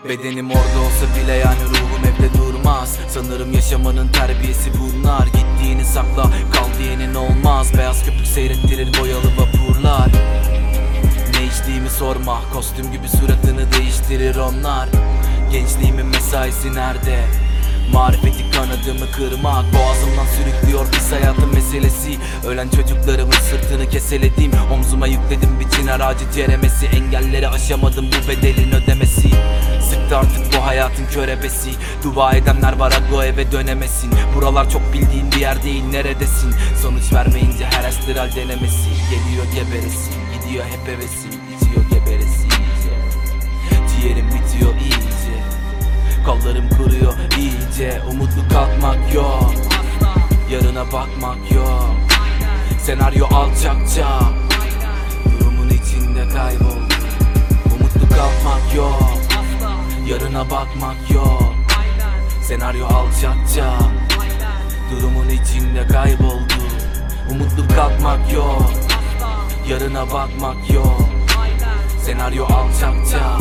Bedenim orada olsa bile yani ruhum evde durmaz. Sanırım yaşamanın terbiyesi bunlar. Gittiğini sakla, kal diyenin olmaz. Beyaz köpük seyrettirir boyalı vapurlar. Ne içtiğimi sorma, kostüm gibi suratını değiştirir onlar. Gençliğimin mesaisi nerede? Marifeti kanadımı kırmak boğazımdan sürüklüyor pis hayatın meselesi. Ölen çocuklarımın sırtını keseledim. Omzuma yükledim bir çınar ağacı ceremesi. Engelleri aşamadım, bu bedelin ödemesi. Sıktı artık bu hayatın körebesi. Dua edenler var aga eve dönemesin. Buralar çok bildiğin bir yer değil, neredesin? Sonuç vermeyince her astral denemesi. Geliyor geberesi, gidiyor hep hevesim. İçiyor geberesi iyice. Ciğerim bitiyor iyice. Kollarım kuruyor iyice. Umutlu kalkmak yok, yarına bakmak yok. Senaryo alçakça, durumun içinde kayboldu. Umutlu kalkmak yok, yarına bakmak yok. Senaryo alçakça, durumun içinde kayboldu. Umutlu kalkmak yok, yarına bakmak yok. Senaryo alçakça.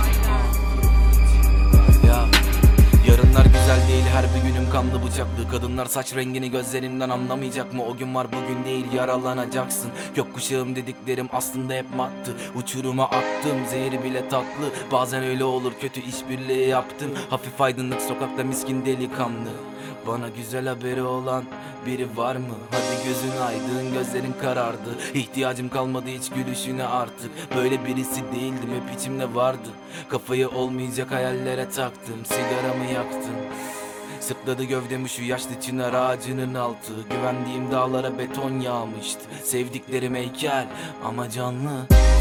Yarınlar güzel değil, her bir günüm kanlı bıçaklı. Kadınlar saç rengini gözlerimden anlamayacak mı? O gün var bugün değil, yaralanacaksın. Gökkuşağım dediklerim aslında hep mattı. Uçuruma attım, zehri bile tatlı. Bazen öyle olur, kötü işbirliği yaptım. Hafif aydınlık sokakta miskin delikanlı. Bana güzel haberi olan biri var mı? Hadi gözün aydın, gözlerin karardı. İhtiyacım kalmadı hiç gülüşüne artık. Böyle birisi değildim, hep içimde vardı. Kafayı olmayacak hayallere taktım. Sigaramı yaktım. Sırtladı gövdemi şu yaşlı çınar ağacının altı. Güvendiğim dağlara beton yağmıştı. Sevdiklerim heykel ama canlı.